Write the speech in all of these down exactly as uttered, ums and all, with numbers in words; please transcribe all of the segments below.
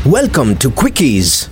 Welcome to Quickies.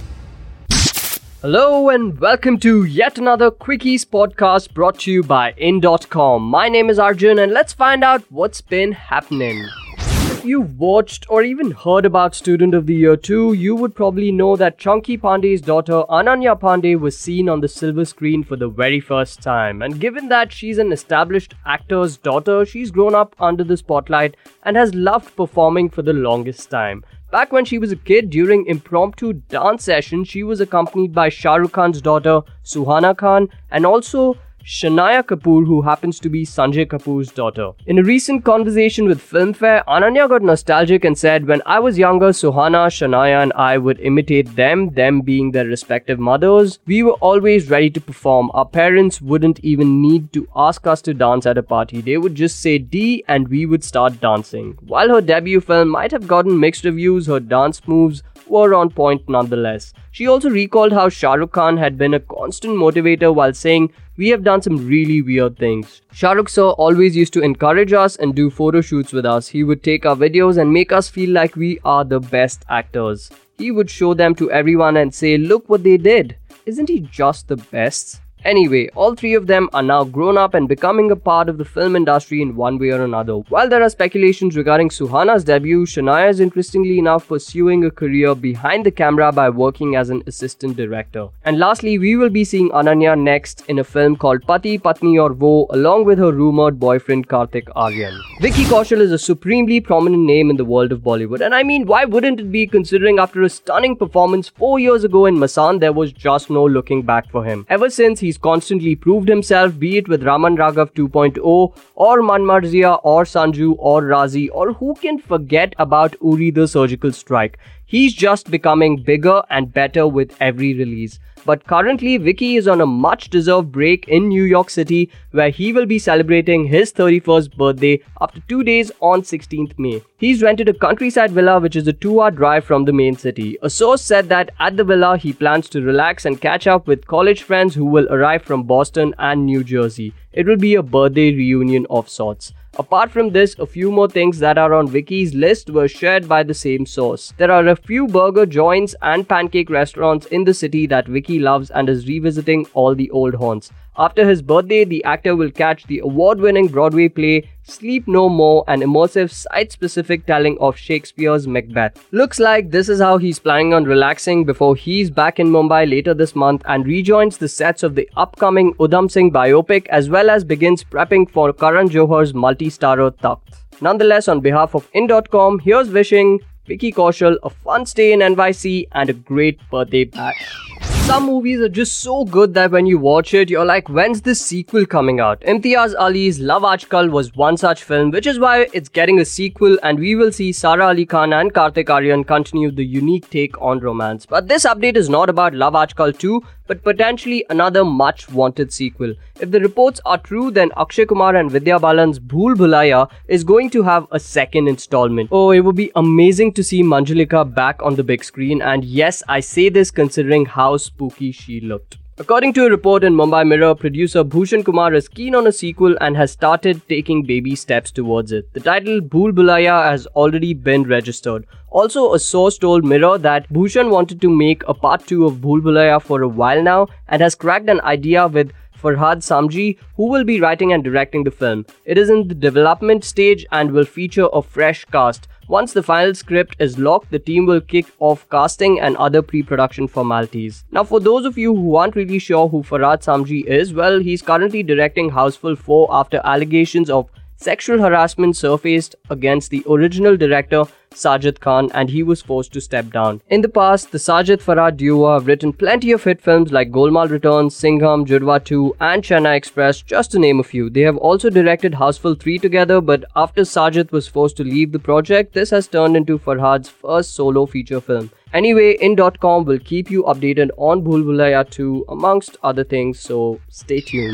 Hello and welcome to yet another Quickies podcast brought to you by in dot com. My name is Arjun and let's find out what's been happening. If you've watched or even heard about Student of the Year two, you would probably know that Chunky Pandey's daughter Ananya Pandey was seen on the silver screen for the very first time. And given that she's an established actor's daughter, she's grown up under the spotlight and has loved performing for the longest time. Back when she was a kid, during impromptu dance sessions, she was accompanied by Shah Rukh Khan's daughter, Suhana Khan, and also Shanaya Kapoor, who happens to be Sanjay Kapoor's daughter. In a recent conversation with Filmfare, Ananya got nostalgic and said, "When I was younger, Suhana, Shanaya and I would imitate them, them being their respective mothers. We were always ready to perform. Our parents wouldn't even need to ask us to dance at a party. They would just say D and we would start dancing." While her debut film might have gotten mixed reviews, her dance moves were on point nonetheless. She also recalled how Shah Rukh Khan had been a constant motivator while saying, "We have done some really weird things." Shah Rukh sir always used to encourage us and do photo shoots with us. He would take our videos and make us feel like we are the best actors. He would show them to everyone and say, "Look what they did. Isn't he just the best?" Anyway, all three of them are now grown up and becoming a part of the film industry in one way or another. While there are speculations regarding Suhana's debut, Shanaya is interestingly enough pursuing a career behind the camera by working as an assistant director. And lastly, we will be seeing Ananya next in a film called Pati Patni Aur Wo along with her rumored boyfriend Kartik Aaryan. Vicky Kaushal is a supremely prominent name in the world of Bollywood, and I mean, why wouldn't it be, considering after a stunning performance four years ago in Masan, there was just no looking back for him. Ever since, he He's constantly proved himself, be it with Raman Raghav two point oh or Man Marzia or Sanju or Razi, or who can forget about Uri the Surgical Strike. He's just becoming bigger and better with every release. But currently, Vicky is on a much-deserved break in New York City, where he will be celebrating his thirty-first birthday after two days on sixteenth May. He's rented a countryside villa which is a two-hour drive from the main city. A source said that at the villa, he plans to relax and catch up with college friends who will arrive from Boston and New Jersey. It will be a birthday reunion of sorts. Apart from this, a few more things that are on Vicky's list were shared by the same source. There are a few burger joints and pancake restaurants in the city that Vicky loves and is revisiting all the old haunts. After his birthday, the actor will catch the award-winning Broadway play Sleep No More, an immersive site-specific telling of Shakespeare's Macbeth. Looks like this is how he's planning on relaxing before he's back in Mumbai later this month and rejoins the sets of the upcoming Udham Singh biopic, as well as begins prepping for Karan Johar's multi-starrer Takht. Nonetheless, on behalf of in dot com, here's wishing Vicky Kaushal a fun stay in N Y C and a great birthday bash. Some movies are just so good that when you watch it, you're like, when's this sequel coming out? Imtiaz Ali's Love Aajkal was one such film, which is why it's getting a sequel, and we will see Sara Ali Khan and Kartik Aaryan continue the unique take on romance. But this update is not about Love Aajkal two, but potentially another much-wanted sequel. If the reports are true, then Akshay Kumar and Vidya Balan's Bhool Bhulaiya is going to have a second installment. Oh, it would be amazing to see Manjulika back on the big screen, and yes, I say this considering how spooky she looked. According to a report in Mumbai Mirror, producer Bhushan Kumar is keen on a sequel and has started taking baby steps towards it. The title Bhool Bhulaiya has already been registered. Also, a source told Mirror that Bhushan wanted to make a part two of Bhool Bhulaiya for a while now and has cracked an idea with Farhad Samji, who will be writing and directing the film. It is in the development stage and will feature a fresh cast. Once the final script is locked, the team will kick off casting and other pre-production formalities. Now, for those of you who aren't really sure who Farhad Samji is, well, he's currently directing Houseful four after allegations of sexual harassment surfaced against the original director Sajid Khan, and he was forced to step down. In the past, the Sajid Farhad duo have written plenty of hit films like Golmaal Returns, Singham, Judwaa two and Chennai Express, just to name a few. They have also directed Houseful three together, but after Sajid was forced to leave the project, this has turned into Farhad's first solo feature film. Anyway, in dot com will keep you updated on Bhool Bhulaiya two amongst other things, so stay tuned.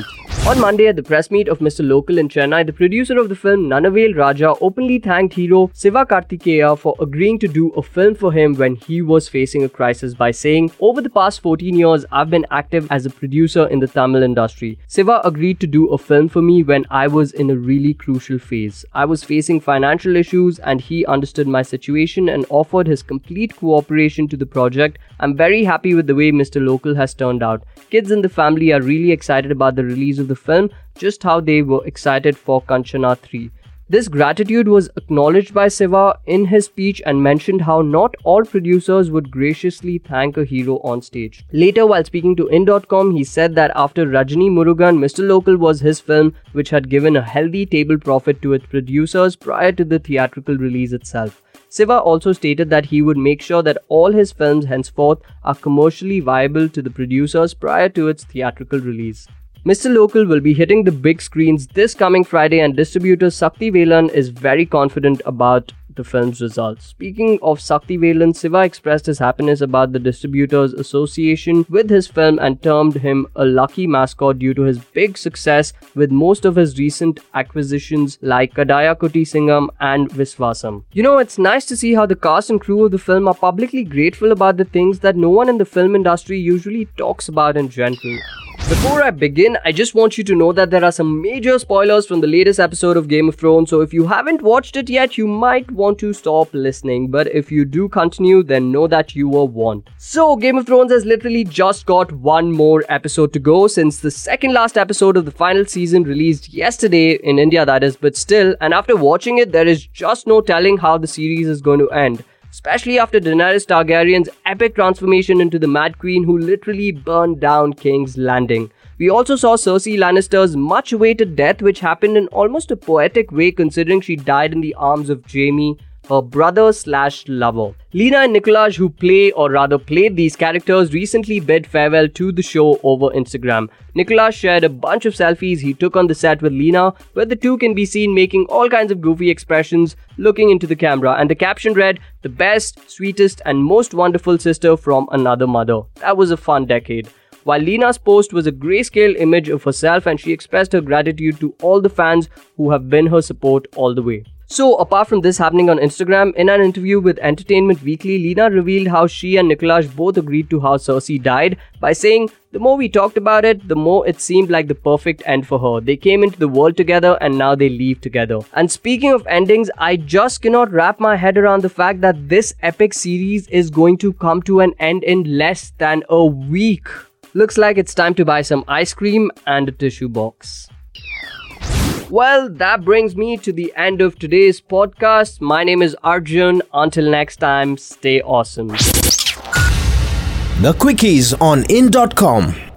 On Monday at the press meet of Mister Local in Chennai, the producer of the film Nanavel Raja openly thanked hero Siva Karthikeya for agreeing to do a film for him when he was facing a crisis by saying, "Over the past fourteen years, I've been active as a producer in the Tamil industry. Siva agreed to do a film for me when I was in a really crucial phase. I was facing financial issues and he understood my situation and offered his complete cooperation to the project. I'm very happy with the way Mister Local has turned out. Kids in the family are really excited about the release of the film, just how they were excited for Kanchana three. This gratitude was acknowledged by Siva in his speech and mentioned how not all producers would graciously thank a hero on stage. Later, while speaking to in dot com, he said that after Rajini Murugan, Mister Local was his film which had given a healthy table profit to its producers prior to the theatrical release itself. Siva also stated that he would make sure that all his films henceforth are commercially viable to the producers prior to its theatrical release. Mister Local will be hitting the big screens this coming Friday, and distributor Sakti Velan is very confident about the film's results. Speaking of Sakti Velan, Siva expressed his happiness about the distributors' association with his film and termed him a lucky mascot due to his big success with most of his recent acquisitions like Kadaya Kuti Singham and Viswasam. You know, it's nice to see how the cast and crew of the film are publicly grateful about the things that no one in the film industry usually talks about in general. Before I begin, I just want you to know that there are some major spoilers from the latest episode of Game of Thrones, so if you haven't watched it yet, you might want to stop listening, but if you do continue, then know that you were warned. So, Game of Thrones has literally just got one more episode to go since the second last episode of the final season released yesterday, in India that is, but still, and after watching it, there is just no telling how the series is going to end. Especially after Daenerys Targaryen's epic transformation into the Mad Queen who literally burned down King's Landing. We also saw Cersei Lannister's much-awaited death, which happened in almost a poetic way considering she died in the arms of Jaime, her brother slash lover. Lena and Nikolaj, who play or rather played these characters, recently bid farewell to the show over Instagram. Nikolaj shared a bunch of selfies he took on the set with Lena, where the two can be seen making all kinds of goofy expressions looking into the camera, and the caption read, "The best, sweetest and most wonderful sister from another mother." That was a fun decade. While Lena's post was a grayscale image of herself and she expressed her gratitude to all the fans who have been her support all the way. So, apart from this happening on Instagram, in an interview with Entertainment Weekly, Lena revealed how she and Nikolaj both agreed to how Cersei died by saying, "The more we talked about it, the more it seemed like the perfect end for her. They came into the world together and now they leave together." And speaking of endings, I just cannot wrap my head around the fact that this epic series is going to come to an end in less than a week. Looks like it's time to buy some ice cream and a tissue box. Well, that brings me to the end of today's podcast. My name is Arjun. Until next time, stay awesome. The Quickies on in dot com.